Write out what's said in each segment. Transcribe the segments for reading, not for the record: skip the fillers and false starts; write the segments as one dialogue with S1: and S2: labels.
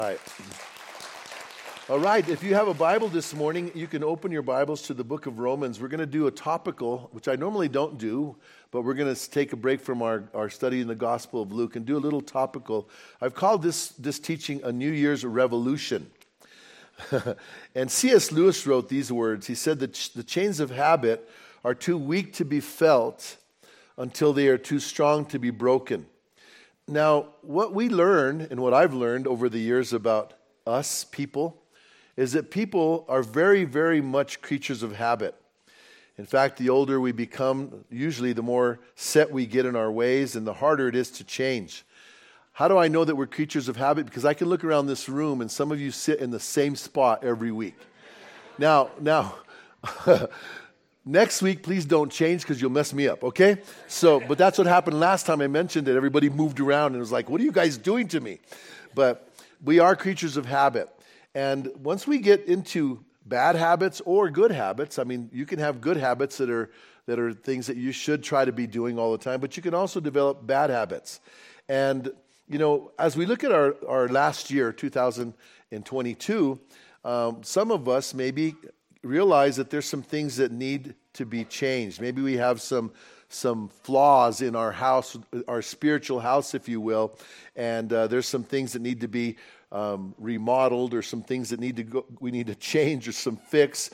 S1: Right. All right, if you have a Bible this morning, you can open your Bibles to the book of Romans. We're going to do a topical, which I normally don't do, but we're going to take a break from our study in the Gospel of Luke and do a little topical. I've called this teaching a New Year's Revolution. And C.S. Lewis wrote these words. He said that the chains of habit are too weak to be felt until they are too strong to be broken. Now, what we learn, and what I've learned over the years about us, people, is that people are very, very much creatures of habit. In fact, the older we become, usually the more set we get in our ways and the harder it is to change. How do I know that we're creatures of habit? Because I can look around this room and some of you sit in the same spot every week. Now, next week, please don't change because you'll mess me up, okay? But that's what happened last time I mentioned it. Everybody moved around and was like, what are you guys doing to me? But we are creatures of habit. And once we get into bad habits or good habits, I mean, you can have good habits that are things that you should try to be doing all the time, but you can also develop bad habits. And, you know, as we look at our last year, 2022, some of us maybe realize that there's some things that need to be changed. Maybe we have some flaws in our house, our spiritual house, if you will, and there's some things that need to be remodeled, or some things that we need to change, or some fixes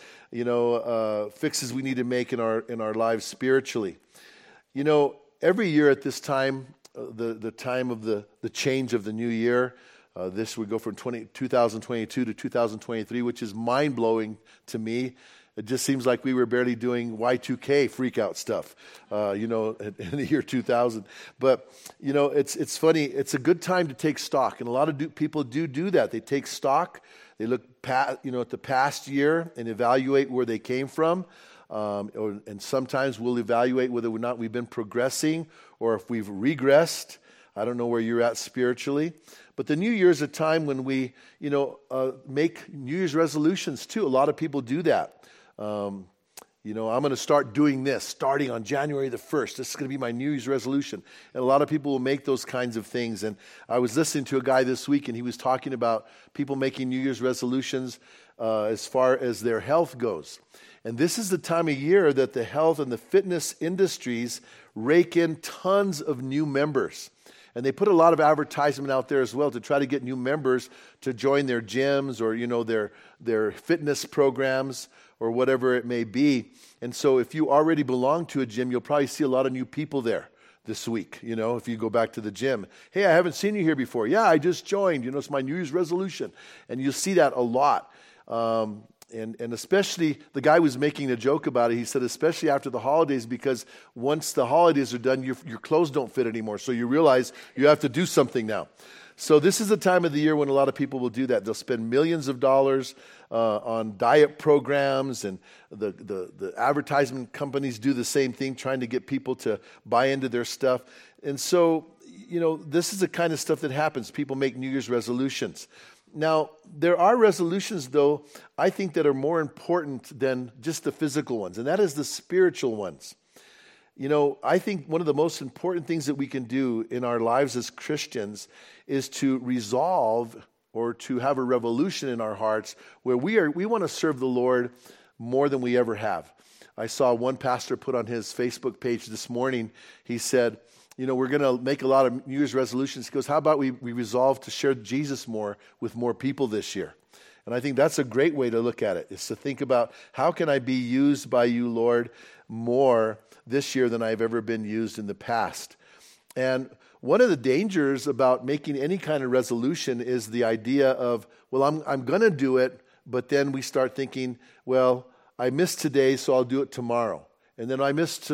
S1: we need to make in our lives spiritually. You know, every year at this time, the time of the change of the new year. This would go from 2022 to 2023, which is mind-blowing to me. It just seems like we were barely doing Y2K freak-out stuff, in the year 2000. But, you know, it's funny. It's a good time to take stock, and a lot of people do that. They take stock. They look at the past year and evaluate where they came from. And sometimes we'll evaluate whether or not we've been progressing or if we've regressed. I don't know where you're at spiritually. But the New Year is a time when we, make New Year's resolutions too. A lot of people do that. I'm going to start doing this starting on January the 1st. This is going to be my New Year's resolution. And a lot of people will make those kinds of things. And I was listening to a guy this week, and he was talking about people making New Year's resolutions as far as their health goes. And this is the time of year that the health and the fitness industries rake in tons of new members. And they put a lot of advertisement out there as well to try to get new members to join their gyms or, their fitness programs or whatever it may be. And so if you already belong to a gym, you'll probably see a lot of new people there this week, if you go back to the gym. Hey, I haven't seen you here before. Yeah, I just joined. It's my New Year's resolution. And you'll see that a lot. And especially, the guy was making a joke about it. He said, especially after the holidays, because once the holidays are done, your clothes don't fit anymore. So you realize you have to do something now. So this is the time of the year when a lot of people will do that. They'll spend millions of dollars on diet programs, and the advertisement companies do the same thing, trying to get people to buy into their stuff. And so, this is the kind of stuff that happens. People make New Year's resolutions. Now, there are resolutions, though, I think that are more important than just the physical ones, and that is the spiritual ones. I think one of the most important things that we can do in our lives as Christians is to resolve or to have a revolution in our hearts where we want to serve the Lord more than we ever have. I saw one pastor put on his Facebook page this morning, he said, we're going to make a lot of New Year's resolutions. He goes, how about we resolve to share Jesus more with more people this year? And I think that's a great way to look at it, is to think about, how can I be used by you, Lord, more this year than I've ever been used in the past? And one of the dangers about making any kind of resolution is the idea of, well, I'm going to do it, but then we start thinking, well, I missed today, so I'll do it tomorrow. And then I missed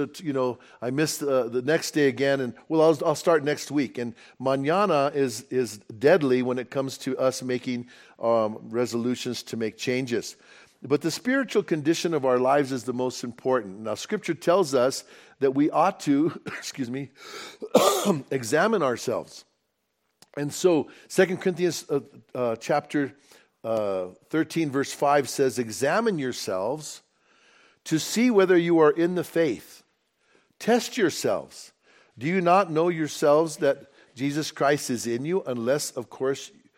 S1: the next day again, and I'll start next week. And mañana is deadly when it comes to us making resolutions to make changes. But the spiritual condition of our lives is the most important. Now, Scripture tells us that we ought to, examine ourselves. And so, 2 Corinthians chapter 13, verse 5 says, examine yourselves to see whether you are in the faith. Test yourselves. Do you not know yourselves that Jesus Christ is in you, unless, of course,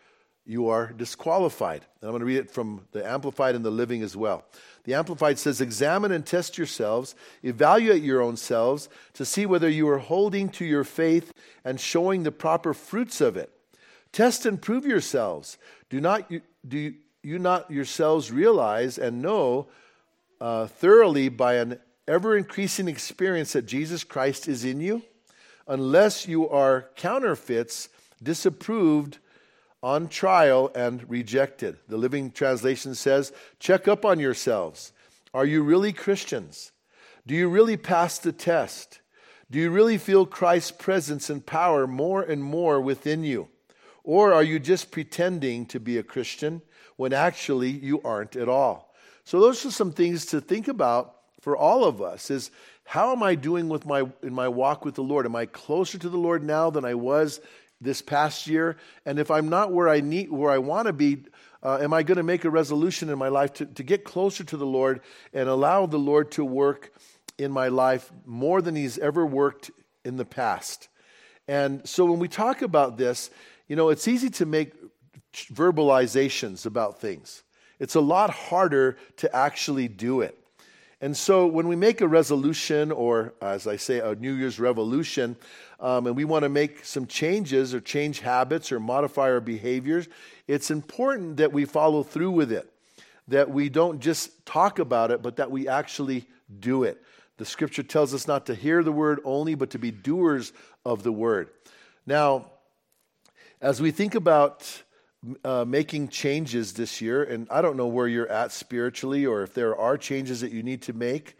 S1: you are disqualified. And I'm going to read it from the Amplified and the Living as well. The Amplified says, examine and test yourselves, evaluate your own selves to see whether you are holding to your faith and showing the proper fruits of it. Test and prove yourselves. Do you not yourselves realize and know thoroughly by an ever-increasing experience that Jesus Christ is in you? Unless you are counterfeits, disapproved, on trial, and rejected. The Living Translation says, check up on yourselves. Are you really Christians? Do you really pass the test? Do you really feel Christ's presence and power more and more within you? Or are you just pretending to be a Christian when actually you aren't at all? So those are some things to think about for all of us, is how am I doing in my walk with the Lord? Am I closer to the Lord now than I was this past year? And if I'm not where I want to be, am I going to make a resolution in my life to get closer to the Lord and allow the Lord to work in my life more than He's ever worked in the past? And so when we talk about this, it's easy to make verbalizations about things. It's a lot harder to actually do it. And so when we make a resolution, or as I say, a New Year's revolution, and we want to make some changes or change habits or modify our behaviors, it's important that we follow through with it, that we don't just talk about it, but that we actually do it. The Scripture tells us not to hear the word only, but to be doers of the word. Now, as we think about making changes this year, and I don't know where you're at spiritually or if there are changes that you need to make.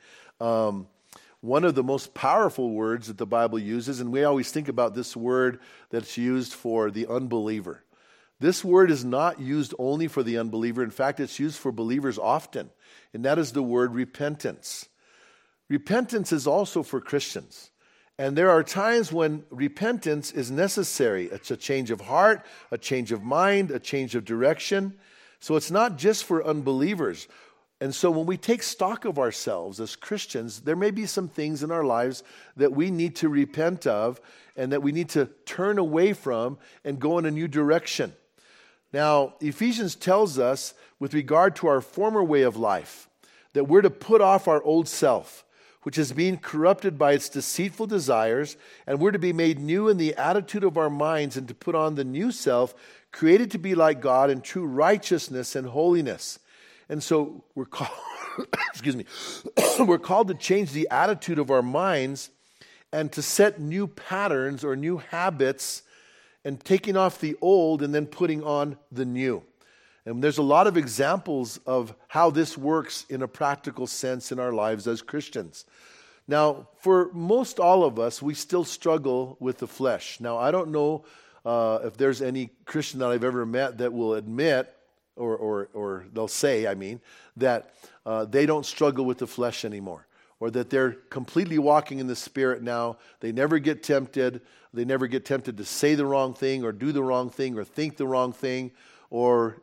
S1: One of the most powerful words that the Bible uses, and we always think about this word that's used for the unbeliever. This word is not used only for the unbeliever. In fact, it's used for believers often, and that is the word repentance. Repentance is also for Christians. And there are times when repentance is necessary. It's a change of heart, a change of mind, a change of direction. So it's not just for unbelievers. And so when we take stock of ourselves as Christians, there may be some things in our lives that we need to repent of and that we need to turn away from and go in a new direction. Now, Ephesians tells us with regard to our former way of life that we're to put off our old self, which is being corrupted by its deceitful desires, and we're to be made new in the attitude of our minds and to put on the new self, created to be like God in true righteousness and holiness. And so we're called, we're called to change the attitude of our minds and to set new patterns or new habits and taking off the old and then putting on the new. And there's a lot of examples of how this works in a practical sense in our lives as Christians. Now, for most all of us, we still struggle with the flesh. Now, I don't know if there's any Christian that I've ever met that will admit, or they'll say, that they don't struggle with the flesh anymore, or that they're completely walking in the Spirit now. They never get tempted. They never get tempted to say the wrong thing or do the wrong thing or think the wrong thing or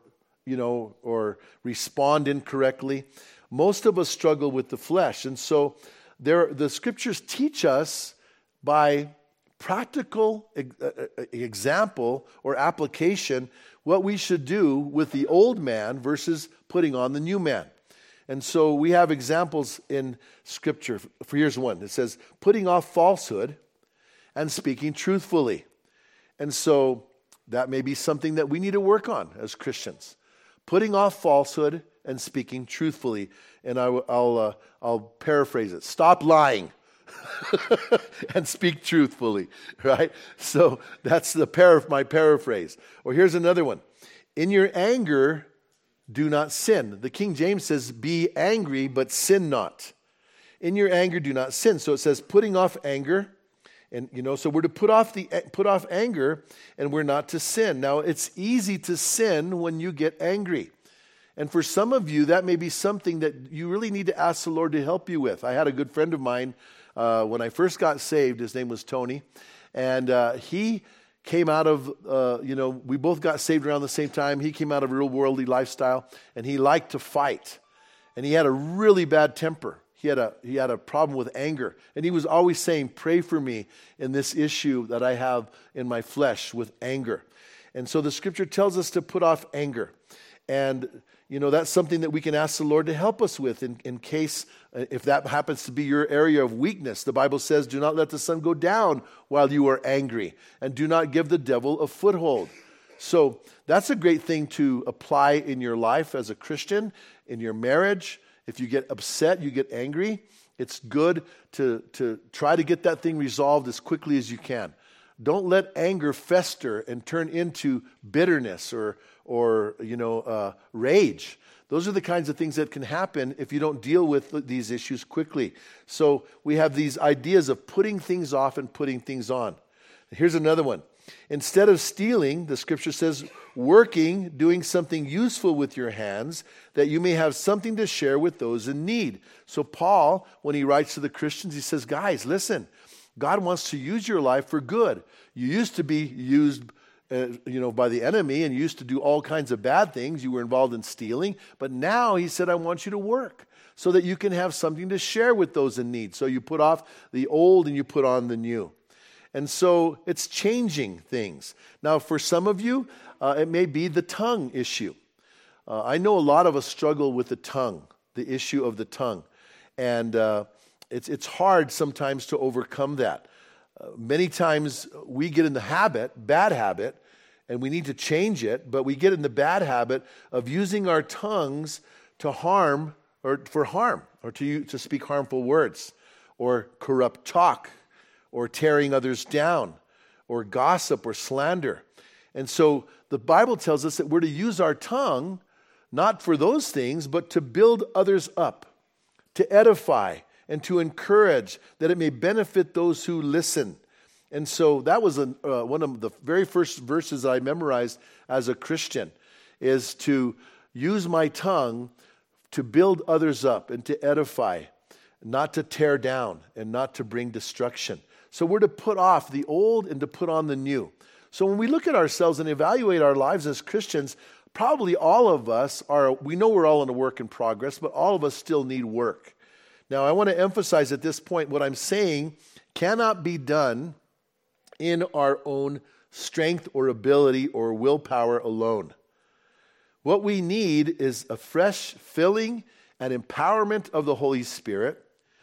S1: respond incorrectly. Most of us struggle with the flesh. And so the Scriptures teach us by practical example or application what we should do with the old man versus putting on the new man. And so we have examples in Scripture. Here's one. It says, putting off falsehood and speaking truthfully. And so that may be something that we need to work on as Christians. Putting off falsehood and speaking truthfully. And I'll paraphrase it. Stop lying and speak truthfully, right? So that's my paraphrase. Or here's another one. In your anger, do not sin. The King James says, be angry, but sin not. In your anger, do not sin. So it says putting off anger. And, so we're to put off anger, and we're not to sin. Now, it's easy to sin when you get angry. And for some of you, that may be something that you really need to ask the Lord to help you with. I had a good friend of mine when I first got saved. His name was Tony. And he came out of, we both got saved around the same time. He came out of a real worldly lifestyle, and he liked to fight. And he had a really bad temper. He had a problem with anger. And he was always saying, pray for me in this issue that I have in my flesh with anger. And so the scripture tells us to put off anger. And, that's something that we can ask the Lord to help us with in case, if that happens to be your area of weakness. The Bible says, do not let the sun go down while you are angry, and do not give the devil a foothold. So that's a great thing to apply in your life as a Christian, in your marriage. If you get upset, you get angry, it's good to try to get that thing resolved as quickly as you can. Don't let anger fester and turn into bitterness or rage. Those are the kinds of things that can happen if you don't deal with these issues quickly. So we have these ideas of putting things off and putting things on. Here's another one. Instead of stealing, the scripture says, working, doing something useful with your hands, that you may have something to share with those in need. So Paul, when he writes to the Christians, he says, guys, listen, God wants to use your life for good. You used to be used by the enemy, and you used to do all kinds of bad things. You were involved in stealing. But now he said, I want you to work so that you can have something to share with those in need. So you put off the old and you put on the new. And so it's changing things. Now, for some of you, it may be the tongue issue. I know a lot of us struggle with the tongue, the issue of the tongue. And it's hard sometimes to overcome that. Many times we get in the bad habit, and we need to change it, but we get in the bad habit of using our tongues to harm, or to speak harmful words, or corrupt talk, or tearing others down, or gossip, or slander. And so the Bible tells us that we're to use our tongue not for those things, but to build others up, to edify, and to encourage, that it may benefit those who listen. And so that was one of the very first verses I memorized as a Christian, is to use my tongue to build others up and to edify, not to tear down and not to bring destruction. So we're to put off the old and to put on the new. So when we look at ourselves and evaluate our lives as Christians, probably all of us we know we're all in a work in progress, but all of us still need work. Now, I want to emphasize at this point, what I'm saying cannot be done in our own strength or ability or willpower alone. What we need is a fresh filling and empowerment of the Holy Spirit.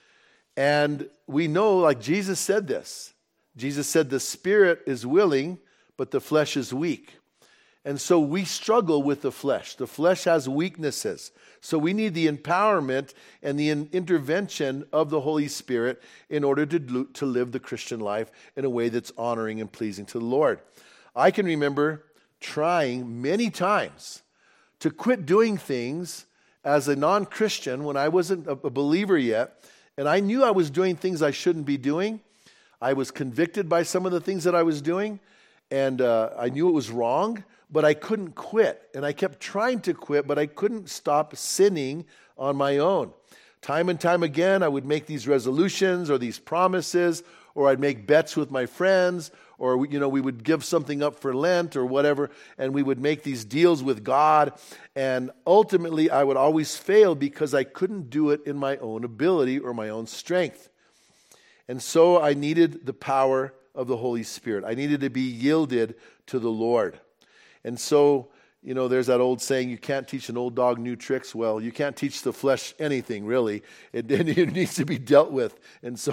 S1: And we know, like Jesus said this. Jesus said the spirit is willing, but the flesh is weak. And so we struggle with the flesh. The flesh has weaknesses. So we need the empowerment and the intervention of the Holy Spirit in order to live the Christian life in a way that's honoring and pleasing to the Lord. I can remember trying many times to quit doing things as a non-Christian when I wasn't a believer yet, and I knew I was doing things I shouldn't be doing. I was convicted by some of the things that I was doing, and I knew it was wrong, but I couldn't quit. And I kept trying to quit, but I couldn't stop sinning on my own. Time and time again, I would make these resolutions or these promises, or I'd make bets with my friends, or we would give something up for Lent or whatever, and we would make these deals with God. And ultimately, I would always fail because I couldn't do it in my own ability or my own strength. And so I needed the power of the Holy Spirit. I needed to be yielded to the Lord. And so, there's that old saying, you can't teach an old dog new tricks. Well, you can't teach the flesh anything, really. It needs to be dealt with. And so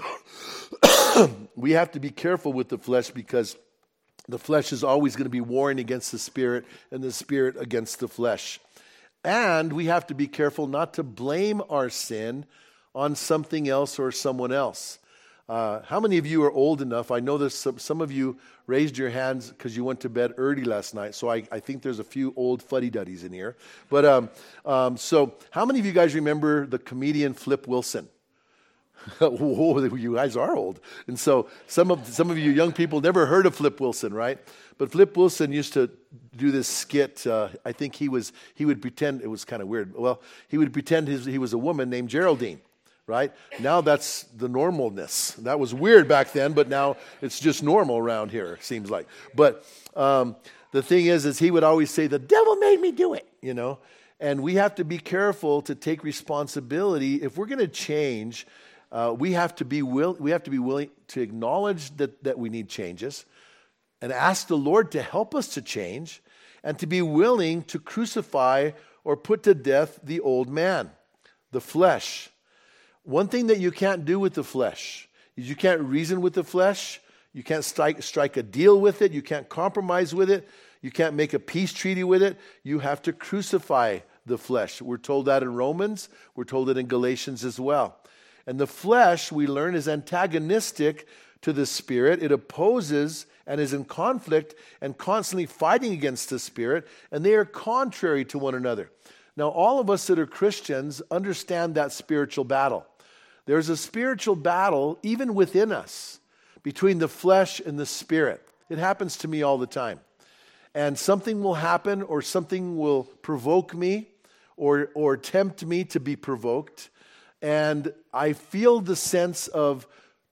S1: we have to be careful with the flesh, because the flesh is always going to be warring against the Spirit and the Spirit against the flesh. And we have to be careful not to blame our sin on something else or someone else. How many of you are old enough? I know there's some of you raised your hands because you went to bed early last night. So I think there's a few old fuddy-duddies in here. But so how many of you guys remember the comedian Flip Wilson? Whoa, you guys are old. And so some of you young people never heard of Flip Wilson, right? But Flip Wilson used to do this skit. I think he would pretend, it was kind of weird. Well, he would pretend he was a woman named Geraldine. Right? Now that's the normalness. That was weird back then, but now it's just normal around here, it seems like. But the thing is he would always say, the devil made me do it, And we have to be careful to take responsibility. If we're going to change, we have to be willing to acknowledge that we need changes, and ask the Lord to help us to change and to be willing to crucify or put to death the old man, the flesh. One thing that you can't do with the flesh is you can't reason with the flesh. You can't strike a deal with it. You can't compromise with it. You can't make a peace treaty with it. You have to crucify the flesh. We're told that in Romans. We're told it in Galatians as well. And the flesh, we learn, is antagonistic to the Spirit. It opposes and is in conflict and constantly fighting against the Spirit, and they are contrary to one another. Now, all of us that are Christians understand that spiritual battle. There's a spiritual battle even within us between the flesh and the Spirit. It happens to me all the time. And something will happen or something will provoke me or tempt me to be provoked. And I feel the sense of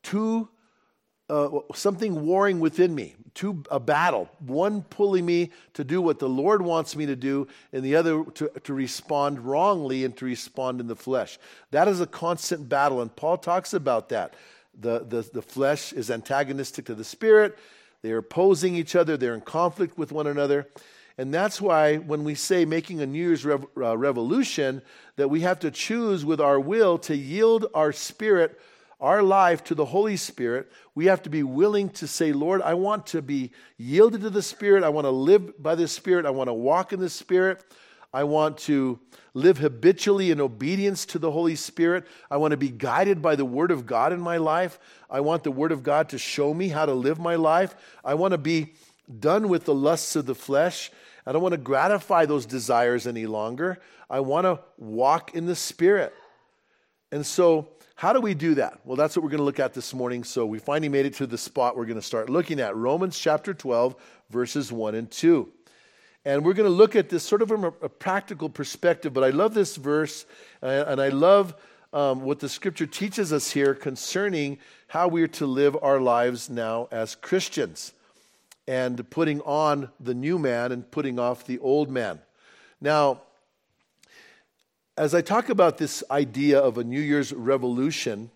S1: something warring within me, a battle, one pulling me to do what the Lord wants me to do, and the other to respond wrongly and to respond in the flesh. That is a constant battle, and Paul talks about that. The flesh is antagonistic to the Spirit. They are opposing each other. They're in conflict with one another. And that's why when we say making a New Year's revolution, that we have to choose with our will to yield our spirit, our life to the Holy Spirit. We have to be willing to say, Lord, I want to be yielded to the Spirit. I want to live by the Spirit. I want to walk in the Spirit. I want to live habitually in obedience to the Holy Spirit. I want to be guided by the Word of God in my life. I want the Word of God to show me how to live my life. I want to be done with the lusts of the flesh. I don't want to gratify those desires any longer. I want to walk in the Spirit. And so, how do we do that? Well, that's what we're going to look at this morning. So we finally made it to the spot we're going to start looking at. Romans chapter 12, verses 1 and 2. And we're going to look at this sort of from a practical perspective. But I love this verse, and I love what the Scripture teaches us here concerning how we are to live our lives now as Christians, and putting on the new man and putting off the old man. Now, as I talk about this idea of a New Year's revolution,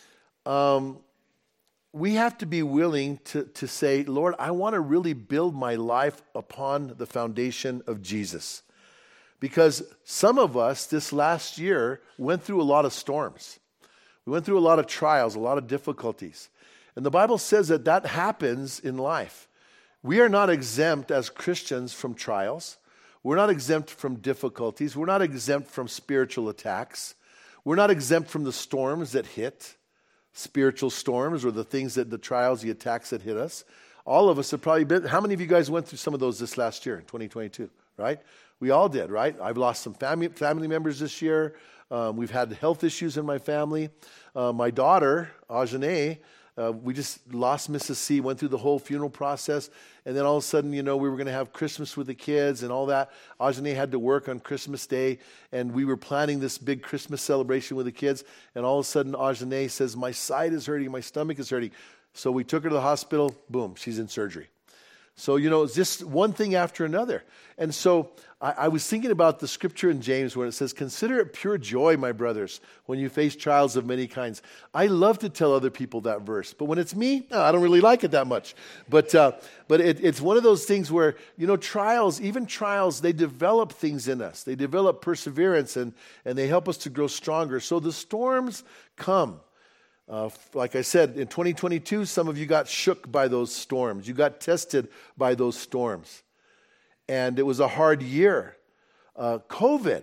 S1: we have to be willing to say, Lord, I want to really build my life upon the foundation of Jesus. Because some of us this last year went through a lot of storms. We went through a lot of trials, a lot of difficulties. And the Bible says that happens in life. We are not exempt as Christians from trials. We're not exempt from difficulties. We're not exempt from spiritual attacks. We're not exempt from the storms that hit, spiritual storms or the trials, the attacks that hit us. All of us have probably been, how many of you guys went through some of those this last year in 2022, right? We all did, right? I've lost some family members this year. We've had health issues in my family. My daughter, Ajane, we just lost Mrs. C, went through the whole funeral process, and then all of a sudden, we were going to have Christmas with the kids and all that. Ajane had to work on Christmas Day, and we were planning this big Christmas celebration with the kids, and all of a sudden, Ajane says, my side is hurting, my stomach is hurting. So we took her to the hospital, boom, she's in surgery. So, it's just one thing after another. And so I was thinking about the scripture in James where it says, consider it pure joy, my brothers, when you face trials of many kinds. I love to tell other people that verse, but when it's me, I don't really like it that much. But it's one of those things where, trials, they develop things in us. They develop perseverance and they help us to grow stronger. So the storms come. Like I said, in 2022, some of you got shook by those storms. You got tested by those storms. And it was a hard year. COVID,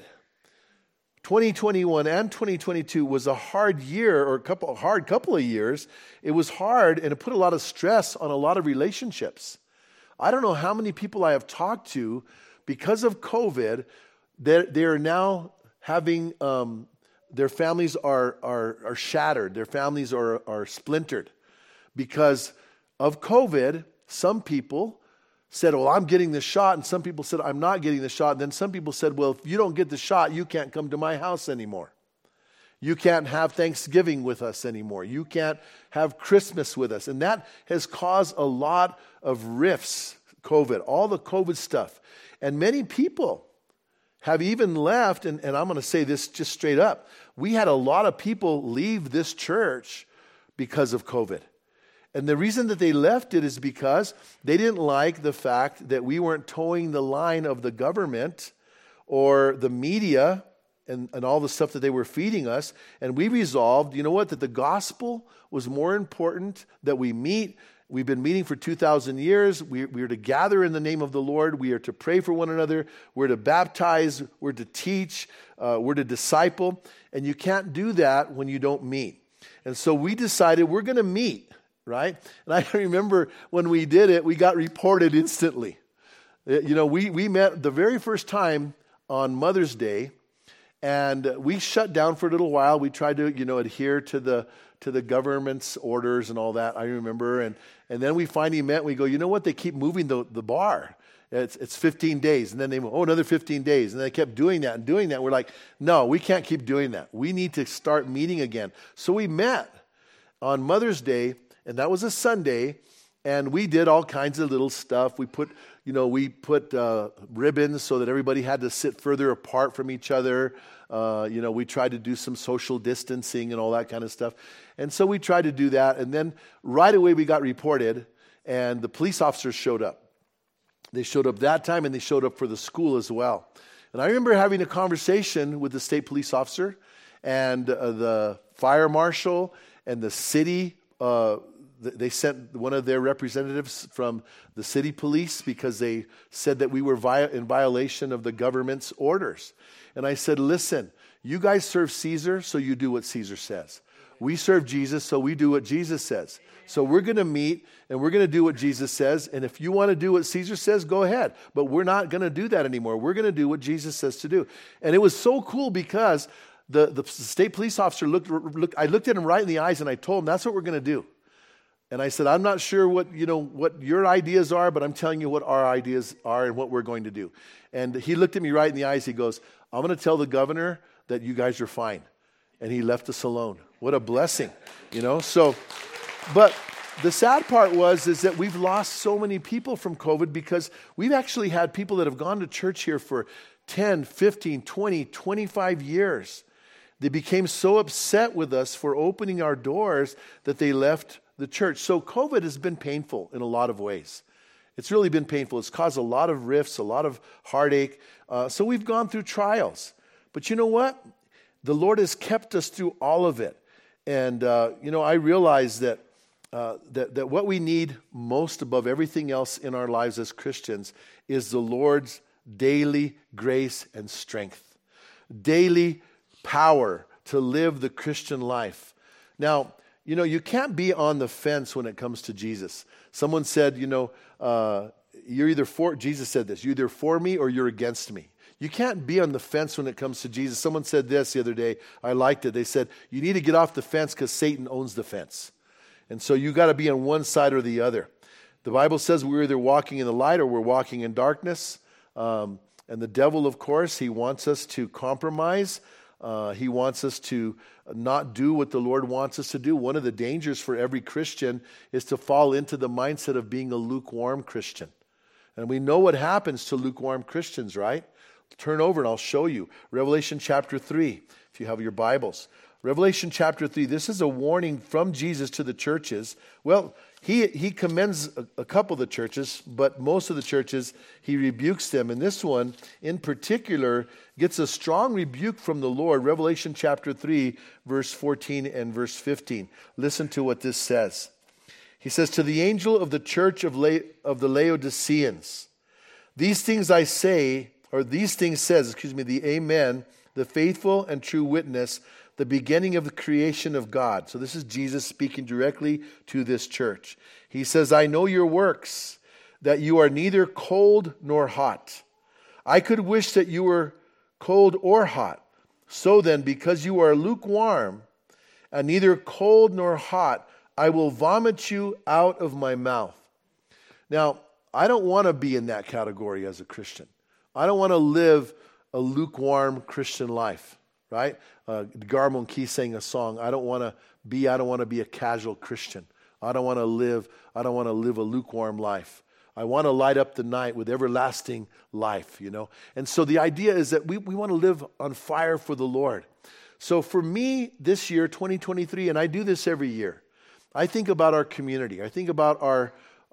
S1: 2021 and 2022 was a hard year, or a hard couple of years. It was hard, and it put a lot of stress on a lot of relationships. I don't know how many people I have talked to, because of COVID, they are now having... their families are shattered. Their families are splintered. Because of COVID, some people said, well, I'm getting the shot. And some people said, I'm not getting the shot. And then some people said, well, if you don't get the shot, you can't come to my house anymore. You can't have Thanksgiving with us anymore. You can't have Christmas with us. And that has caused a lot of rifts, COVID, all the COVID stuff. And many people have even left, and I'm going to say this just straight up. We had a lot of people leave this church because of COVID. And the reason that they left it is because they didn't like the fact that we weren't towing the line of the government or the media and all the stuff that they were feeding us. And we resolved, you know what, that the gospel was more important, that we meet. We've been meeting for 2,000 years. We are to gather in the name of the Lord. We are to pray for one another. We're to baptize. We're to teach. We're to disciple. And you can't do that when you don't meet. And so we decided we're going to meet. Right? And I remember when we did it, we got reported instantly. You know, we met the very first time on Mother's Day, and we shut down for a little while. We tried to, adhere to the government's orders and all that, I remember. And then we finally met, and we go, you know what? They keep moving the bar. It's 15 days. And then they move, another 15 days. And they kept doing that and doing that. We're like, no, we can't keep doing that. We need to start meeting again. So we met on Mother's Day. And that was a Sunday, and we did all kinds of little stuff. We put ribbons so that everybody had to sit further apart from each other. We tried to do some social distancing and all that kind of stuff. And so we tried to do that, and then right away we got reported, and the police officers showed up. They showed up that time, and they showed up for the school as well. And I remember having a conversation with the state police officer and the fire marshal and the city. They sent one of their representatives from the city police because they said that we were in violation of the government's orders. And I said, listen, you guys serve Caesar, so you do what Caesar says. We serve Jesus, so we do what Jesus says. So we're going to meet, and we're going to do what Jesus says. And if you want to do what Caesar says, go ahead. But we're not going to do that anymore. We're going to do what Jesus says to do. And it was so cool because the state police officer I looked at him right in the eyes, and I told him, that's what we're going to do. And I said, I'm not sure what your ideas are, but I'm telling you what our ideas are and what we're going to do. And he looked at me right in the eyes. He goes, I'm going to tell the governor that you guys are fine. And he left us alone. What a blessing, So, but the sad part is that we've lost so many people from COVID because we've actually had people that have gone to church here for 10, 15, 20, 25 years. They became so upset with us for opening our doors that they left the church. So COVID has been painful in a lot of ways. It's really been painful. It's caused a lot of rifts, a lot of heartache. So we've gone through trials. But you know what? The Lord has kept us through all of it. And, I realize that what we need most above everything else in our lives as Christians is the Lord's daily grace and strength. Daily power to live the Christian life. Now, you can't be on the fence when it comes to Jesus. Someone said, you're either for, Jesus said this, you're either for me or you're against me. You can't be on the fence when it comes to Jesus. Someone said this the other day. I liked it. They said, you need to get off the fence because Satan owns the fence. And so you got to be on one side or the other. The Bible says we're either walking in the light or we're walking in darkness. And the devil, of course, he wants us to compromise. He wants us to not do what the Lord wants us to do. One of the dangers for every Christian is to fall into the mindset of being a lukewarm Christian. And we know what happens to lukewarm Christians, right? Turn over and I'll show you. Revelation chapter 3, if you have your Bibles. Revelation chapter 3, this is a warning from Jesus to the churches. Well, he commends a couple of the churches, but most of the churches, he rebukes them. And this one, in particular, gets a strong rebuke from the Lord. Revelation chapter 3, verse 14 and verse 15. Listen to what this says. He says, to the angel of the church of the Laodiceans, these things says, the Amen, the faithful and true witness, the beginning of the creation of God. So this is Jesus speaking directly to this church. He says, I know your works, that you are neither cold nor hot. I could wish that you were cold or hot. So then, because you are lukewarm and neither cold nor hot, I will vomit you out of my mouth. Now, I don't want to be in that category as a Christian. I don't want to live a lukewarm Christian life. Right? Garmon Key sang a song. I don't want to be a casual Christian. I don't want to live a lukewarm life. I want to light up the night with everlasting life, And so the idea is that we want to live on fire for the Lord. So for me, this year, 2023, and I do this every year, I think about our community. I think about our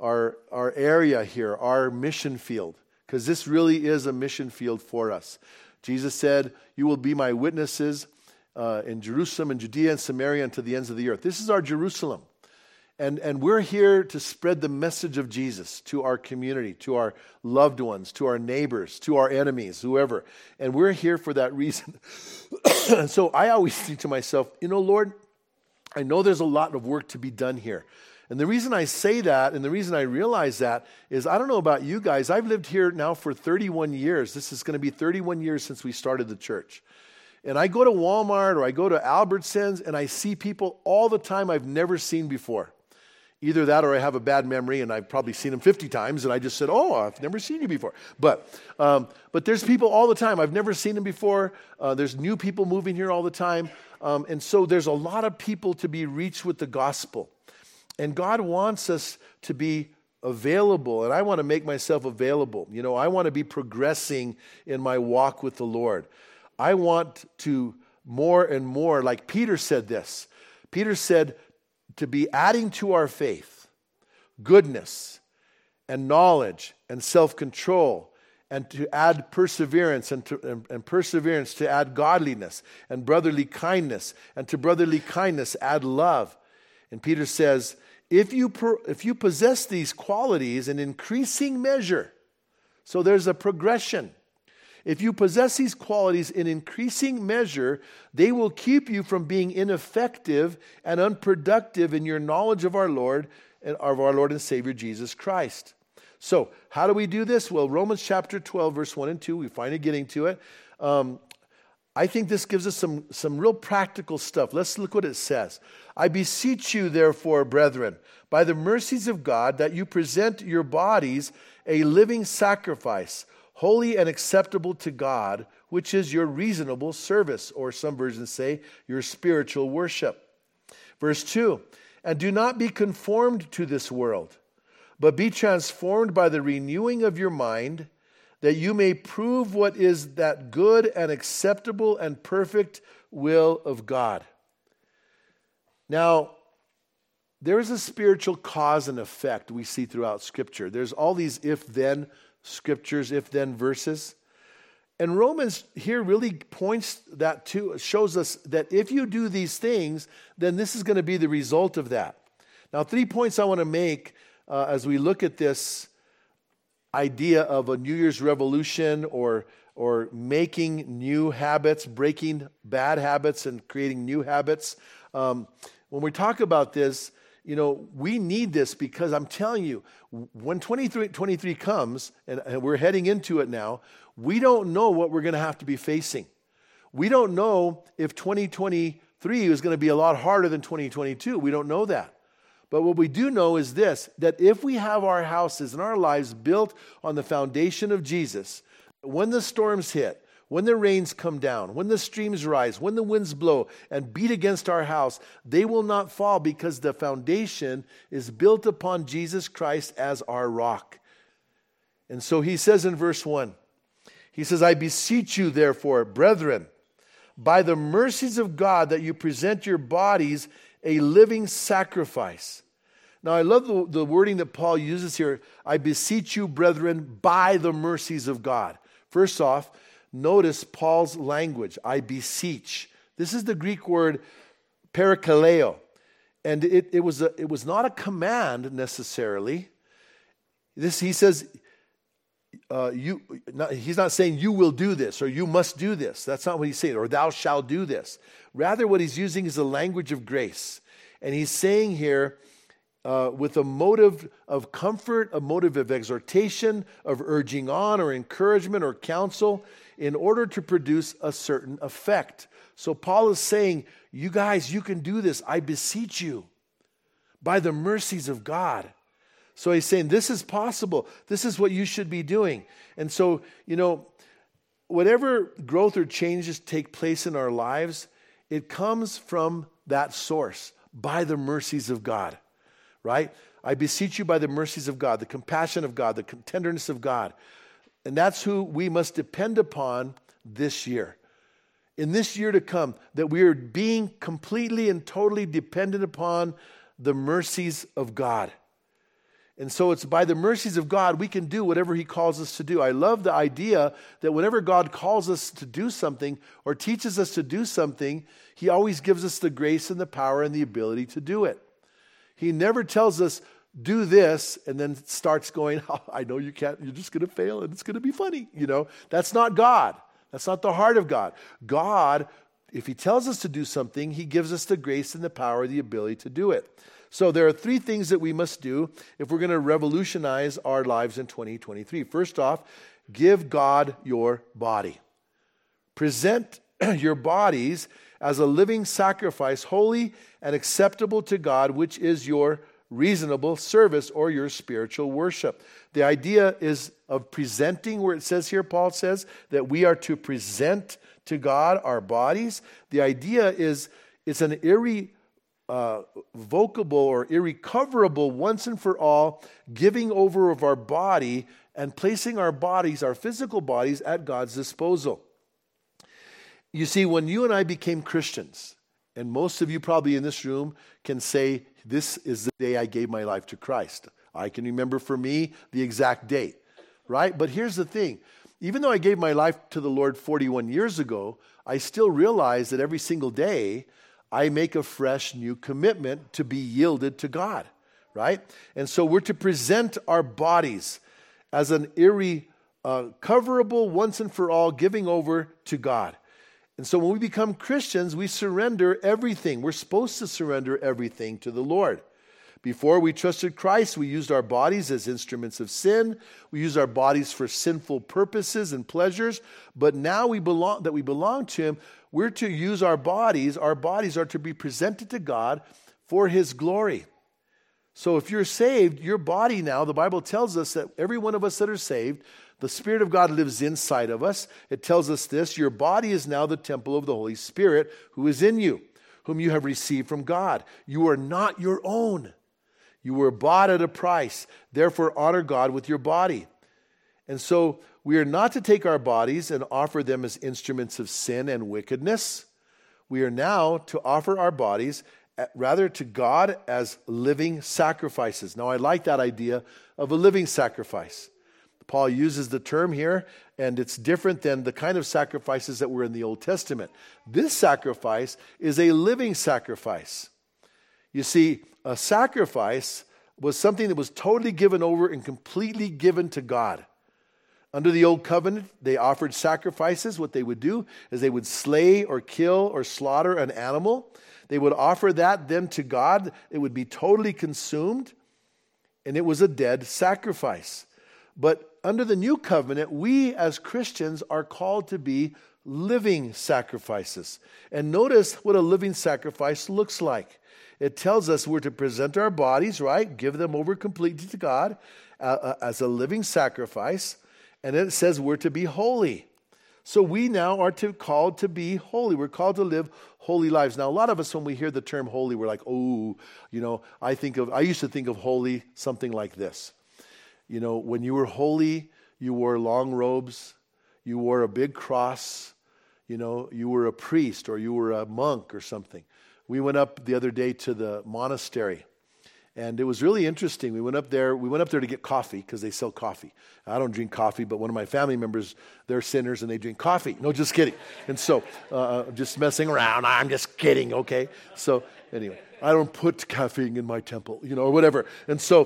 S1: area here, our mission field, because this really is a mission field for us. Jesus said, "You will be my witnesses in Jerusalem and Judea and Samaria and to the ends of the earth." This is our Jerusalem. And we're here to spread the message of Jesus to our community, to our loved ones, to our neighbors, to our enemies, whoever. And we're here for that reason. And so I always think to myself, Lord, I know there's a lot of work to be done here. And the reason I say that and the reason I realize that is, I don't know about you guys, I've lived here now for 31 years. This is going to be 31 years since we started the church. And I go to Walmart or I go to Albertsons and I see people all the time I've never seen before. Either that or I have a bad memory and I've probably seen them 50 times and I just said, "Oh, I've never seen you before." But there's people all the time. I've never seen them before. There's new people moving here all the time. And so there's a lot of people to be reached with the gospel. And God wants us to be available, and I want to make myself available. I want to be progressing in my walk with the Lord. I want to more and more, like Peter said this. Peter said, to be adding to our faith goodness and knowledge and self-control, and to add perseverance, and perseverance to add godliness, and brotherly kindness, and to brotherly kindness add love. And Peter says, if you possess these qualities in increasing measure, so there's a progression. If you possess these qualities in increasing measure, they will keep you from being ineffective and unproductive in your knowledge of our Lord and Savior Jesus Christ. So, how do we do this? Well, Romans chapter 12, verse 1 and 2, we finally getting to it. I think this gives us some real practical stuff. Let's look what it says. "I beseech you, therefore, brethren, by the mercies of God, that you present your bodies a living sacrifice, holy and acceptable to God, which is your reasonable service," or some versions say, your spiritual worship. Verse 2, "And do not be conformed to this world, but be transformed by the renewing of your mind, that you may prove what is that good and acceptable and perfect will of God." Now, there is a spiritual cause and effect we see throughout Scripture. There's all these if-then scriptures, if-then verses. And Romans here really points that to, shows us that if you do these things, then this is going to be the result of that. Now, 3 points I want to make as we look at this idea of a New Year's revolution or making new habits, breaking bad habits and creating new habits. When we talk about this, we need this because I'm telling you, when 2023 comes, and we're heading into it now, we don't know what we're going to have to be facing. We don't know if 2023 is going to be a lot harder than 2022. We don't know that. But what we do know is this, that if we have our houses and our lives built on the foundation of Jesus, when the storms hit, when the rains come down, when the streams rise, when the winds blow and beat against our house, they will not fall because the foundation is built upon Jesus Christ as our rock. And so he says in verse 1, he says, "I beseech you, therefore, brethren, by the mercies of God, that you present your bodies a living sacrifice." Now, I love the wording that Paul uses here. "I beseech you, brethren, by the mercies of God." First off, notice Paul's language, "I beseech." This is the Greek word parakaleo. And it was not a command necessarily. He says, he's not saying you will do this or you must do this. That's not what he's saying, or thou shalt do this. Rather, what he's using is the language of grace. And he's saying here, with a motive of comfort, a motive of exhortation, of urging on or encouragement or counsel in order to produce a certain effect. So Paul is saying, you guys, you can do this. I beseech you by the mercies of God. So he's saying this is possible. This is what you should be doing. And so, whatever growth or changes take place in our lives, it comes from that source, by the mercies of God, right? I beseech you by the mercies of God, the compassion of God, the tenderness of God. And that's who we must depend upon this year. In this year to come, that we are being completely and totally dependent upon the mercies of God. And so it's by the mercies of God we can do whatever he calls us to do. I love the idea that whenever God calls us to do something or teaches us to do something, he always gives us the grace and the power and the ability to do it. He never tells us, do this, and then starts going, oh, I know you can't, you're just going to fail and it's going to be funny. That's not God. That's not the heart of God. God, if he tells us to do something, he gives us the grace and the power, the ability to do it. So there are 3 things that we must do if we're going to revolutionize our lives in 2023. First off, give God your body. Present your bodies as a living sacrifice, holy and acceptable to God, which is your reasonable service or your spiritual worship. The idea is of presenting, where it says here, Paul says, that we are to present to God our bodies. The idea is it's an irrevocable or irrecoverable once and for all giving over of our body and placing our bodies, our physical bodies, at God's disposal. You see, when you and I became Christians, and most of you probably in this room can say, this is the day I gave my life to Christ. I can remember for me the exact date, right? But here's the thing. Even though I gave my life to the Lord 41 years ago, I still realize that every single day I make a fresh new commitment to be yielded to God, right? And so we're to present our bodies as an irrecoverable, once and for all giving over to God. And so when we become Christians, we surrender everything. We're supposed to surrender everything to the Lord. Before we trusted Christ, we used our bodies as instruments of sin. We used our bodies for sinful purposes and pleasures. But now we belong to him, we're to use our bodies. Our bodies are to be presented to God for his glory. So if you're saved, your body now, the Bible tells us that every one of us that are saved, the Spirit of God lives inside of us. It tells us this, your body is now the temple of the Holy Spirit who is in you, whom you have received from God. You are not your own. You were bought at a price. Therefore, honor God with your body. And so we are not to take our bodies and offer them as instruments of sin and wickedness. We are now to offer our bodies rather to God as living sacrifices. Now, I like that idea of a living sacrifice. Paul uses the term here, and it's different than the kind of sacrifices that were in the Old Testament. This sacrifice is a living sacrifice. You see, a sacrifice was something that was totally given over and completely given to God. Under the Old Covenant, they offered sacrifices. What they would do is they would slay or kill or slaughter an animal. They would offer that then to God. It would be totally consumed, and it was a dead sacrifice. But under the New Covenant, we as Christians are called to be living sacrifices. And notice what a living sacrifice looks like. It tells us we're to present our bodies, right? Give them over completely to God as a living sacrifice. And then it says we're to be holy. So we now are called to be holy. We're called to live holy lives. Now, a lot of us, when we hear the term holy, we're like, oh, I used to think of holy something like this. When you were holy, you wore long robes, you wore a big cross, you were a priest or you were a monk or something. We went up the other day to the monastery, and it was really interesting. We went up there to get coffee because they sell coffee. I don't drink coffee, but one of my family members, they're sinners and they drink coffee. No, just kidding. And so, just messing around. I'm just kidding, okay? So, anyway, I don't put caffeine in my temple, or whatever. And so...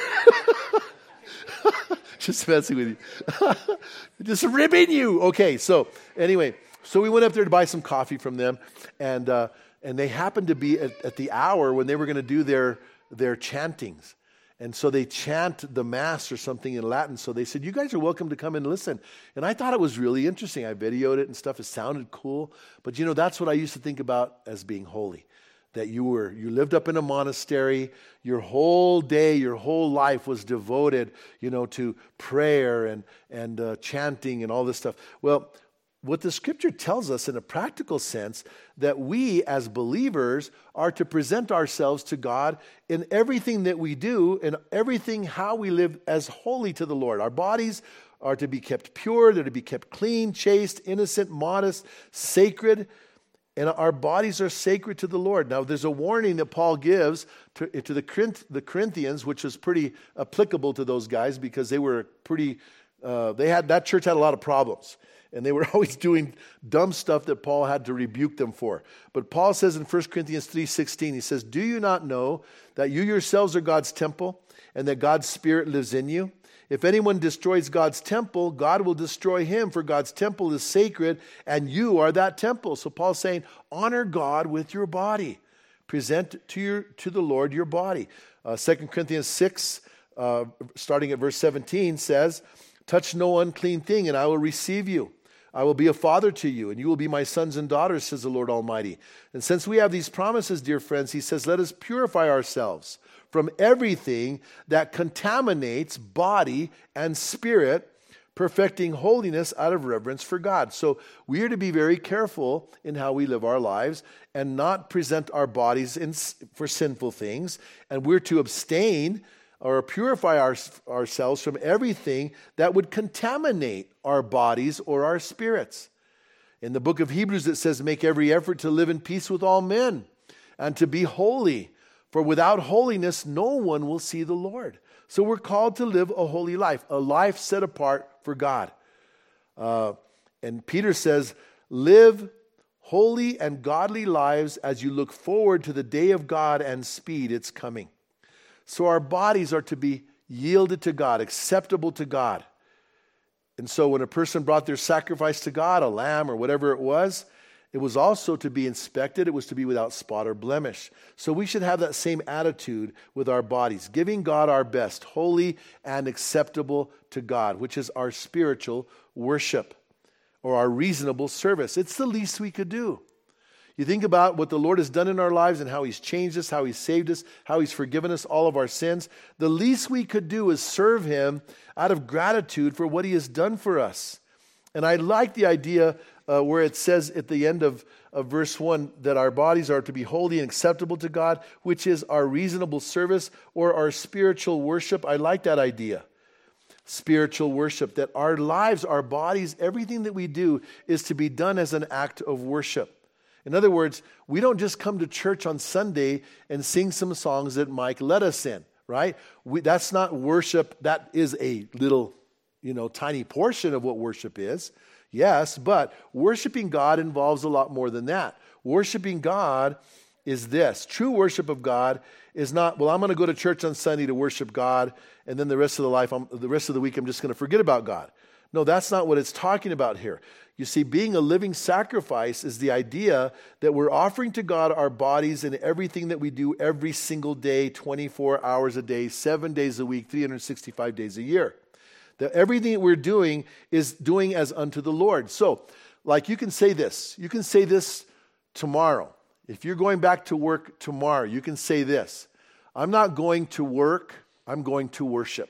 S1: Just messing with you. Just ribbing you. Okay, so anyway, we went up there to buy some coffee from them, and they happened to be at the hour when they were going to do their chantings. And so they chant the Mass or something in Latin. So they said, you guys are welcome to come and listen. And I thought it was really interesting. I videoed it and stuff. It sounded cool. But that's what I used to think about as being holy. That you lived up in a monastery, your whole day, your whole life was devoted, to prayer and chanting and all this stuff. Well, what the Scripture tells us in a practical sense, that we as believers are to present ourselves to God in everything that we do and everything how we live as holy to the Lord. Our bodies are to be kept pure, they're to be kept clean, chaste, innocent, modest, sacred. And our bodies are sacred to the Lord. Now, there's a warning that Paul gives to the Corinthians, which is pretty applicable to those guys because they were that church had a lot of problems. And they were always doing dumb stuff that Paul had to rebuke them for. But Paul says in 1 Corinthians 3:16, he says, "Do you not know that you yourselves are God's temple and that God's Spirit lives in you? If anyone destroys God's temple, God will destroy him, for God's temple is sacred, and you are that temple." So Paul's saying, honor God with your body. Present to the Lord your body. 2 Corinthians 6, starting at verse 17, says, "Touch no unclean thing, and I will receive you. I will be a father to you, and you will be my sons and daughters, says the Lord Almighty." And since we have these promises, dear friends, he says, let us purify ourselves from everything that contaminates body and spirit, perfecting holiness out of reverence for God. So we are to be very careful in how we live our lives and not present our bodies for sinful things. And we're to abstain or purify ourselves from everything that would contaminate our bodies or our spirits. In the book of Hebrews it says, make every effort to live in peace with all men and to be holy. For without holiness, no one will see the Lord. So we're called to live a holy life, a life set apart for God. And Peter says, live holy and godly lives as you look forward to the day of God and speed its coming. So our bodies are to be yielded to God, acceptable to God. And so when a person brought their sacrifice to God, a lamb or whatever it was also to be inspected. It was to be without spot or blemish. So we should have that same attitude with our bodies, giving God our best, holy and acceptable to God, which is our spiritual worship or our reasonable service. It's the least we could do. You think about what the Lord has done in our lives and how He's changed us, how He's saved us, how He's forgiven us all of our sins. The least we could do is serve Him out of gratitude for what He has done for us. And I like the idea where it says at the end of verse 1 that our bodies are to be holy and acceptable to God, which is our reasonable service or our spiritual worship. I like that idea. Spiritual worship, that our lives, our bodies, everything that we do is to be done as an act of worship. In other words, we don't just come to church on Sunday and sing some songs that Mike led us in, right? That's not worship. That is a little, tiny portion of what worship is. Yes, but worshiping God involves a lot more than that. Worshiping God is this. True worship of God is not, well, I'm going to go to church on Sunday to worship God, and then the rest of the week I'm just going to forget about God. No, that's not what it's talking about here. You see, being a living sacrifice is the idea that we're offering to God our bodies and everything that we do every single day, 24 hours a day, 7 days a week, 365 days a year. That everything that we're doing is doing as unto the Lord. So, like you can say this tomorrow. If you're going back to work tomorrow, you can say this: I'm not going to work, I'm going to worship.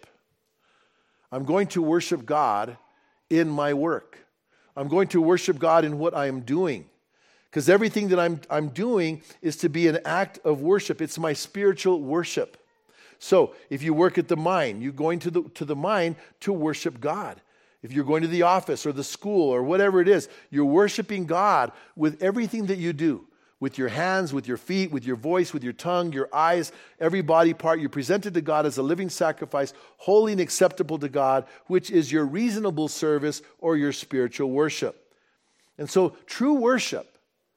S1: I'm going to worship God in my work. I'm going to worship God in what I am doing. Because everything that I'm doing is to be an act of worship. It's my spiritual worship. So if you work at the mine, you're going to the mine to worship God. If you're going to the office or the school or whatever it is, you're worshiping God with everything that you do. With your hands, with your feet, with your voice, with your tongue, your eyes, every body part. You're presented to God as a living sacrifice, holy and acceptable to God, which is your reasonable service or your spiritual worship. And so true worship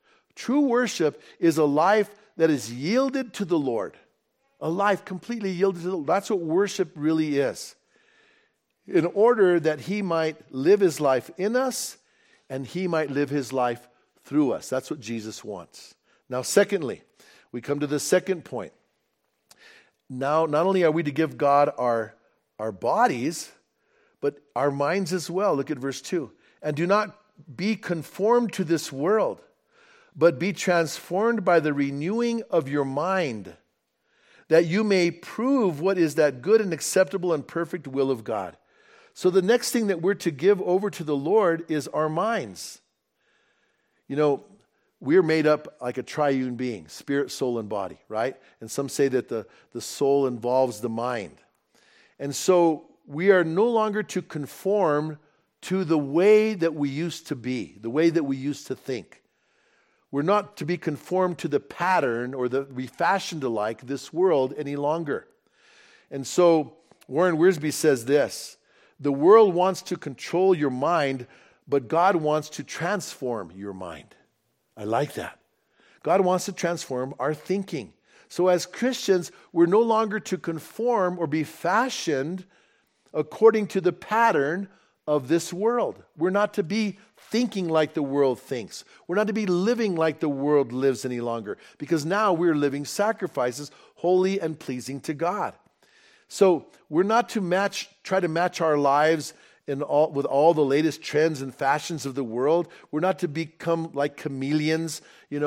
S1: is a life that is yielded to the Lord. A life completely yielded to the Lord. That's what worship really is. In order that He might live His life in us and He might live His life through us. That's what Jesus wants. Now, secondly, we come to the second point. Now, not only are we to give God our bodies, but our minds as well. Look at verse 2. And do not be conformed to this world, but be transformed by the renewing of your mind, that you may prove what is that good and acceptable and perfect will of God. So the next thing that we're to give over to the Lord is our minds. We're made up like a triune being, spirit, soul, and body, right? And some say that the soul involves the mind. And so we are no longer to conform to the way that we used to be, the way that we used to think. We're not to be conformed to the pattern or be fashioned like this world any longer. And so Warren Wiersbe says this: the world wants to control your mind, but God wants to transform your mind. I like that. God wants to transform our thinking. So as Christians, we're no longer to conform or be fashioned according to the pattern of this world. We're not to be thinking like the world thinks. We're not to be living like the world lives any longer, because now we're living sacrifices holy and pleasing to God. So we're not to try to match our lives with all the latest trends and fashions of the world. We're not to become like chameleons,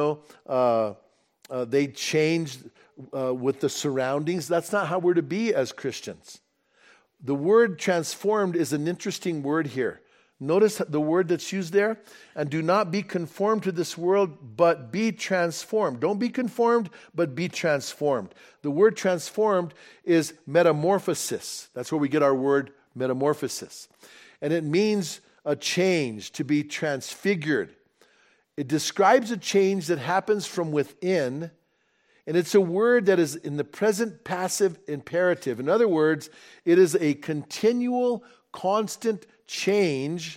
S1: they change with the surroundings. That's not how we're to be as Christians. The word transformed is an interesting word here. Notice the word that's used there. And do not be conformed to this world, but be transformed. Don't be conformed, but be transformed. The word transformed is metamorphosis. That's where we get our word metamorphosis. And it means a change, to be transfigured. It describes a change that happens from within. And it's a word that is in the present passive imperative. In other words, it is a continual, constant change.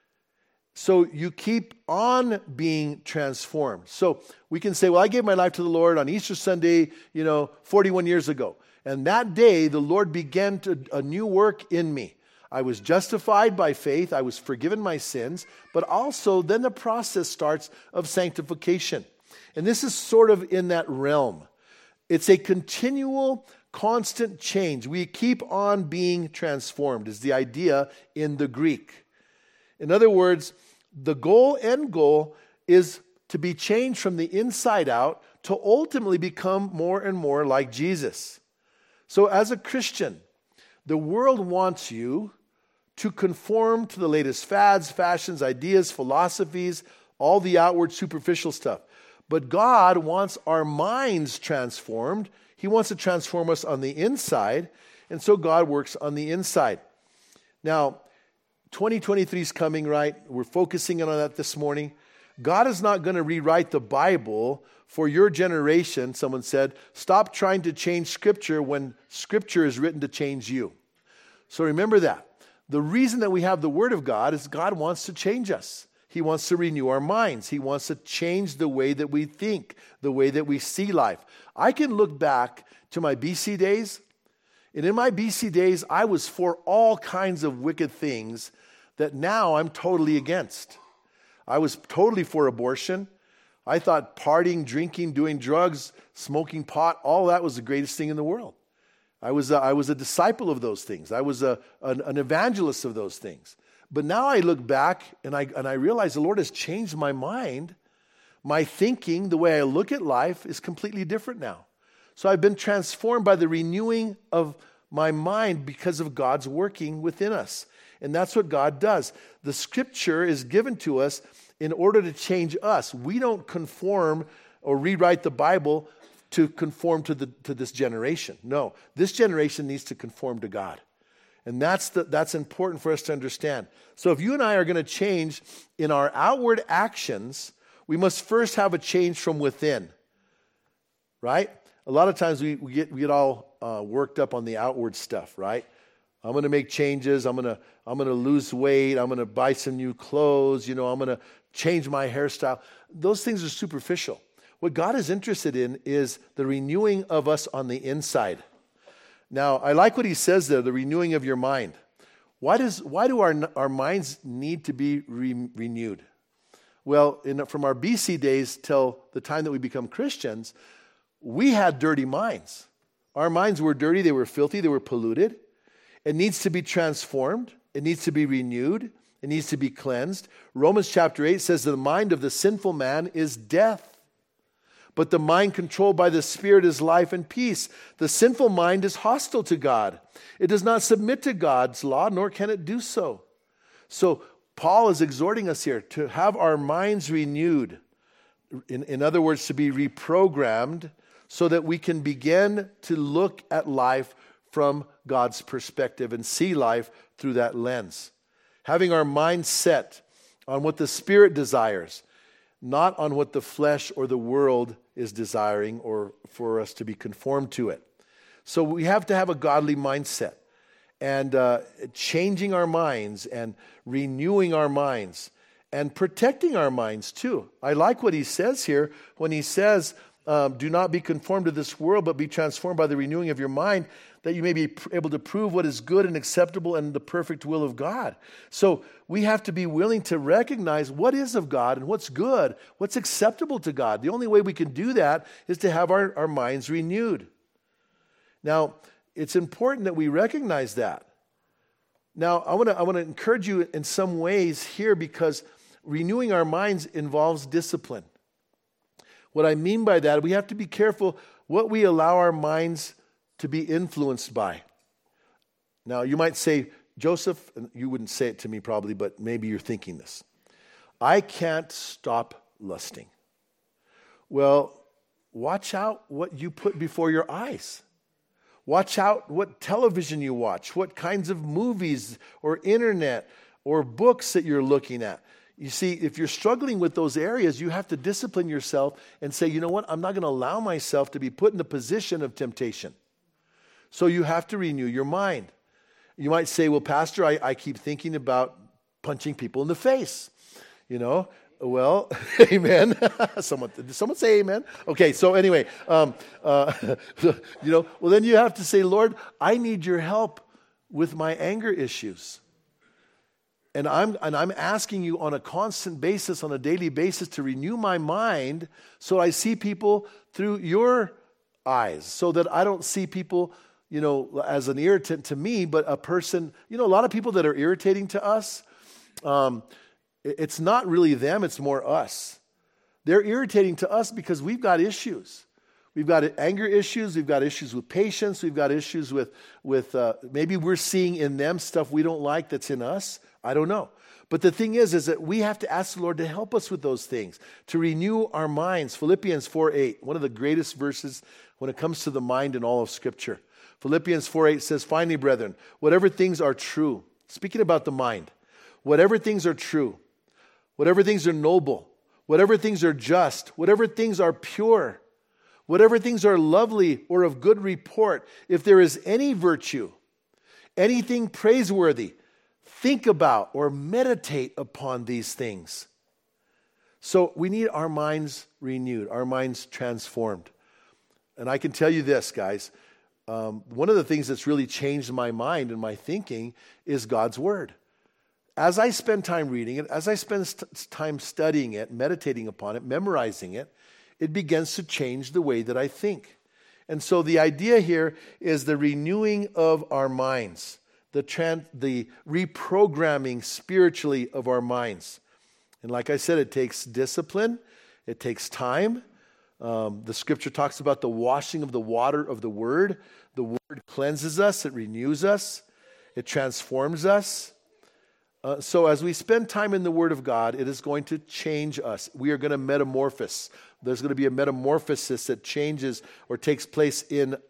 S1: So you keep on being transformed. So we can say, well, I gave my life to the Lord on Easter Sunday, 41 years ago. And that day, the Lord began a new work in me. I was justified by faith. I was forgiven my sins. But also, then the process starts of sanctification. And this is sort of in that realm. It's a continual, constant change. We keep on being transformed is the idea in the Greek. In other words, the end goal is to be changed from the inside out to ultimately become more and more like Jesus. So as a Christian, the world wants you to conform to the latest fads, fashions, ideas, philosophies, all the outward superficial stuff. But God wants our minds transformed. He wants to transform us on the inside, and so God works on the inside. Now, 2023 is coming, right? We're focusing on that this morning. God is not going to rewrite the Bible for your generation. Someone said, stop trying to change Scripture when Scripture is written to change you. So remember that. The reason that we have the Word of God is God wants to change us. He wants to renew our minds. He wants to change the way that we think, the way that we see life. I can look back to my BC days, and in my BC days, I was for all kinds of wicked things that now I'm totally against. I was totally for abortion. I thought partying, drinking, doing drugs, smoking pot, all that was the greatest thing in the world. I was a disciple of those things. I was an evangelist of those things. But now I look back and I realize the Lord has changed my mind. My thinking, the way I look at life is completely different now. So I've been transformed by the renewing of my mind because of God's working within us. And that's what God does. The Scripture is given to us in order to change us. We don't conform or rewrite the Bible to conform to this generation. No, this generation needs to conform to God. And that's important for us to understand. So if you and I are going to change in our outward actions, we must first have a change from within, right? A lot of times we get all worked up on the outward stuff, right? I'm going to make changes. I'm going to lose weight. I'm going to buy some new clothes. I'm going to change my hairstyle. Those things are superficial. What God is interested in is the renewing of us on the inside. Now, I like what he says there, the renewing of your mind. Why do our minds need to be renewed? Well, from our BC days till the time that we become Christians, we had dirty minds. Our minds were dirty, they were filthy, they were polluted. It needs to be transformed. It needs to be renewed. It needs to be cleansed. Romans chapter 8 says the mind of the sinful man is death. But the mind controlled by the Spirit is life and peace. The sinful mind is hostile to God. It does not submit to God's law, nor can it do so. So Paul is exhorting us here to have our minds renewed. In other words, to be reprogrammed so that we can begin to look at life from God's perspective and see life through that lens. Having our minds set on what the Spirit desires. not on what the flesh or the world is desiring or for us to be conformed to it. So we have to have a godly mindset, and changing our minds and renewing our minds and protecting our minds too. I like what he says here when he says, do not be conformed to this world, but be transformed by the renewing of your mind, that you may be able to prove what is good and acceptable and the perfect will of God. So we have to be willing to recognize what is of God and what's good, what's acceptable to God. The only way we can do that is to have our minds renewed. Now, it's important that we recognize that. Now, I want to encourage you in some ways here, because renewing our minds involves discipline. What I mean by that, we have to be careful what we allow our minds to be influenced by. Now, you might say, Joseph, and you wouldn't say it to me probably, but maybe you're thinking this. I can't stop lusting. Well, watch out what you put before your eyes. Watch out what television you watch, what kinds of movies or internet or books that you're looking at. You see, if you're struggling with those areas, you have to discipline yourself and say, you know what, I'm not going to allow myself to be put in the position of temptation. So you have to renew your mind. You might say, well, Pastor, I keep thinking about punching people in the face. You know, well, amen. Did someone say amen? Okay, so anyway, well, then you have to say, Lord, I need your help with my anger issues. And I'm asking you on a constant basis, on a daily basis, to renew my mind so I see people through your eyes, so that I don't see people, as an irritant to me, but a person, a lot of people that are irritating to us, it's not really them, it's more us. They're irritating to us because we've got issues. We've got anger issues, we've got issues with patience, we've got issues with maybe we're seeing in them stuff we don't like that's in us. I don't know. But the thing is that we have to ask the Lord to help us with those things, to renew our minds. Philippians 4:8, one of the greatest verses when it comes to the mind in all of Scripture. Philippians 4:8 says, finally, brethren, whatever things are true, speaking about the mind, whatever things are true, whatever things are noble, whatever things are just, whatever things are pure, whatever things are lovely or of good report, if there is any virtue, anything praiseworthy, think about or meditate upon these things. So we need our minds renewed, our minds transformed. And I can tell you this, guys, one of the things that's really changed my mind and my thinking is God's Word. As I spend time reading it, as I spend time studying it, meditating upon it, memorizing it, it begins to change the way that I think. And so the idea here is the renewing of our minds, the reprogramming spiritually of our minds. And like I said, it takes discipline, it takes time. The Scripture talks about the washing of the water of the Word. The Word cleanses us, it renews us, it transforms us. So as we spend time in the Word of God, it is going to change us. We are going to metamorphose. There's going to be a metamorphosis that changes or takes place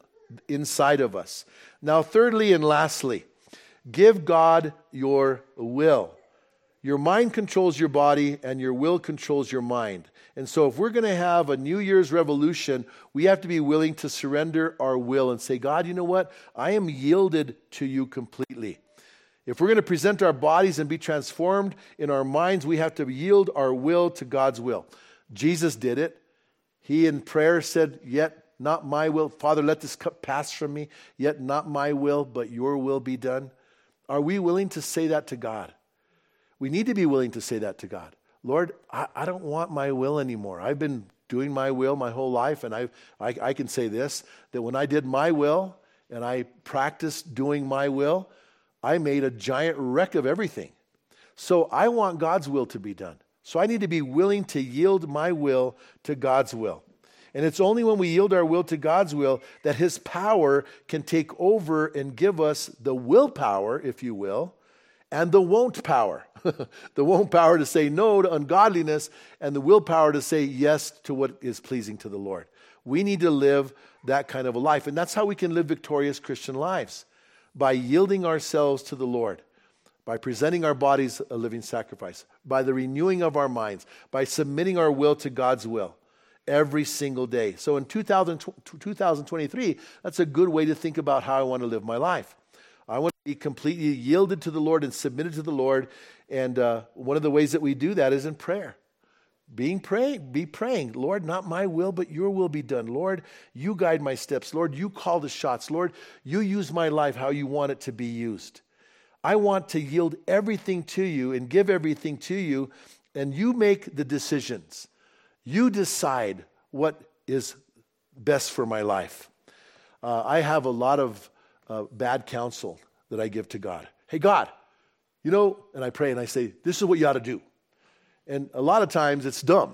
S1: inside of us. Now, thirdly and lastly, give God your will. Your mind controls your body and your will controls your mind. And so if we're going to have a New Year's revolution, we have to be willing to surrender our will and say, God, you know what? I am yielded to you completely. If we're going to present our bodies and be transformed in our minds, we have to yield our will to God's will. Jesus did it. He in prayer said, yet not my will. Father, let this cup pass from me. Yet not my will, but your will be done. Are we willing to say that to God? We need to be willing to say that to God. Lord, I don't want my will anymore. I've been doing my will my whole life, and I can say this, that when I did my will and I practiced doing my will, I made a giant wreck of everything. So I want God's will to be done. So I need to be willing to yield my will to God's will. And it's only when we yield our will to God's will that His power can take over and give us the willpower, if you will, and the won't power. The won't power to say no to ungodliness and the willpower to say yes to what is pleasing to the Lord. We need to live that kind of a life. And that's how we can live victorious Christian lives, by yielding ourselves to the Lord, by presenting our bodies a living sacrifice, by the renewing of our minds, by submitting our will to God's will every single day. So in 2023, that's a good way to think about how I want to live my life. I want to be completely yielded to the Lord and submitted to the Lord. And one of the ways that we do that is in prayer. Be praying. Lord, not my will, but your will be done. Lord, you guide my steps. Lord, you call the shots. Lord, you use my life how you want it to be used. I want to yield everything to you and give everything to you, and you make the decisions. You decide what is best for my life. I have a lot of bad counsel that I give to God. Hey, God, and I pray and I say, this is what you ought to do. And a lot of times it's dumb,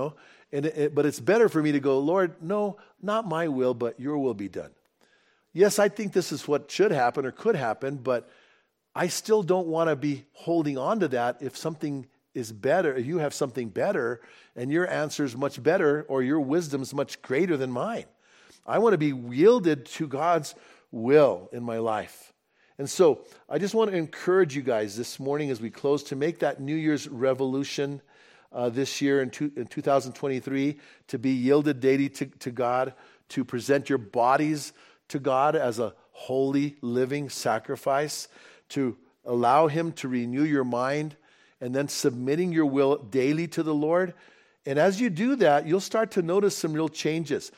S1: but it's better for me to go, Lord, no, not my will, but your will be done. Yes, I think this is what should happen or could happen, but I still don't want to be holding on to that if something is better, if you have something better and your answer is much better or your wisdom is much greater than mine. I want to be yielded to God's will in my life. And so I just want to encourage you guys this morning as we close to make that New Year's revolution this year in 2023 to be yielded daily to God, to present your bodies to God as a holy living sacrifice, to allow Him to renew your mind, and then submitting your will daily to the Lord. And as you do that, you'll start to notice some real changes.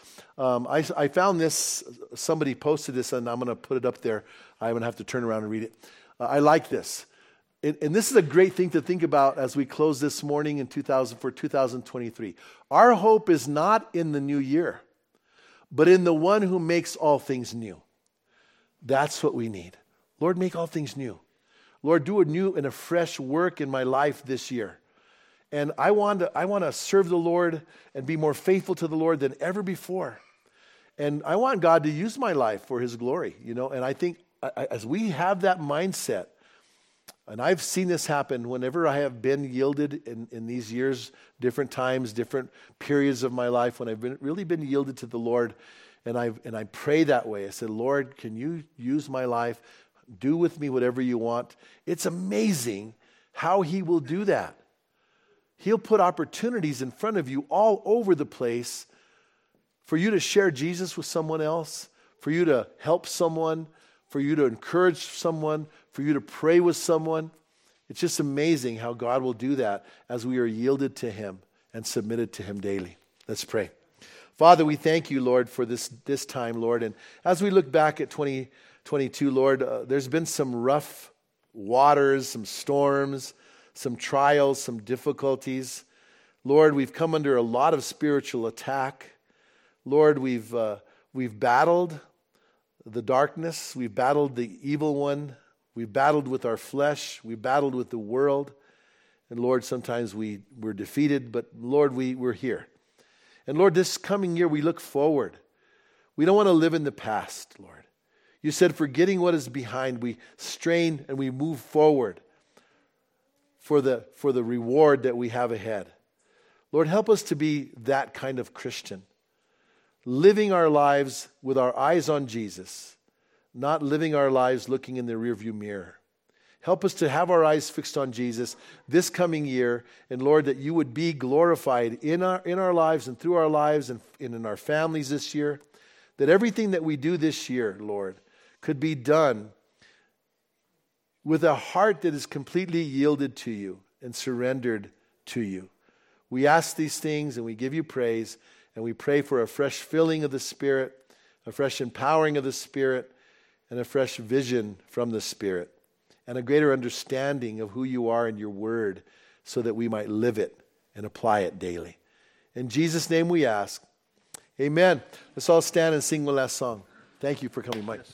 S1: I found this, somebody posted this, and I'm going to put it up there. I'm going to have to turn around and read it. I like this. And this is a great thing to think about as we close this morning for 2023. Our hope is not in the new year, but in the one who makes all things new. That's what we need. Lord, make all things new. Lord, do a new and a fresh work in my life this year. And I want to serve the Lord and be more faithful to the Lord than ever before. And I want God to use my life for His glory, And I think as we have that mindset, and I've seen this happen whenever I have been yielded in these years, different times, different periods of my life, when I've really been yielded to the Lord, and I pray that way. I said, Lord, can you use my life? Do with me whatever you want. It's amazing how He will do that. He'll put opportunities in front of you all over the place for you to share Jesus with someone else, for you to help someone, for you to encourage someone, for you to pray with someone. It's just amazing how God will do that as we are yielded to Him and submitted to Him daily. Let's pray. Father, we thank you, Lord, for this time, Lord. And as we look back at 2022, Lord, there's been some rough waters, some storms, some trials, some difficulties. Lord, we've come under a lot of spiritual attack. Lord, we've battled the darkness. We've battled the evil one. We've battled with our flesh. We've battled with the world. And Lord, sometimes we're defeated, but Lord, we're here. And Lord, this coming year, we look forward. We don't want to live in the past, Lord. You said, forgetting what is behind, we strain and we move forward for the reward that we have ahead. Lord, help us to be that kind of Christian, living our lives with our eyes on Jesus, not living our lives looking in the rearview mirror. Help us to have our eyes fixed on Jesus this coming year, and Lord, that you would be glorified in our lives and through our lives and in our families this year, that everything that we do this year, Lord, could be done with a heart that is completely yielded to you and surrendered to you. We ask these things and we give you praise, and we pray for a fresh filling of the Spirit, a fresh empowering of the Spirit, and a fresh vision from the Spirit, and a greater understanding of who you are in your word so that we might live it and apply it daily. In Jesus' name we ask. Amen. Let's all stand and sing one last song. Thank you for coming, Mike.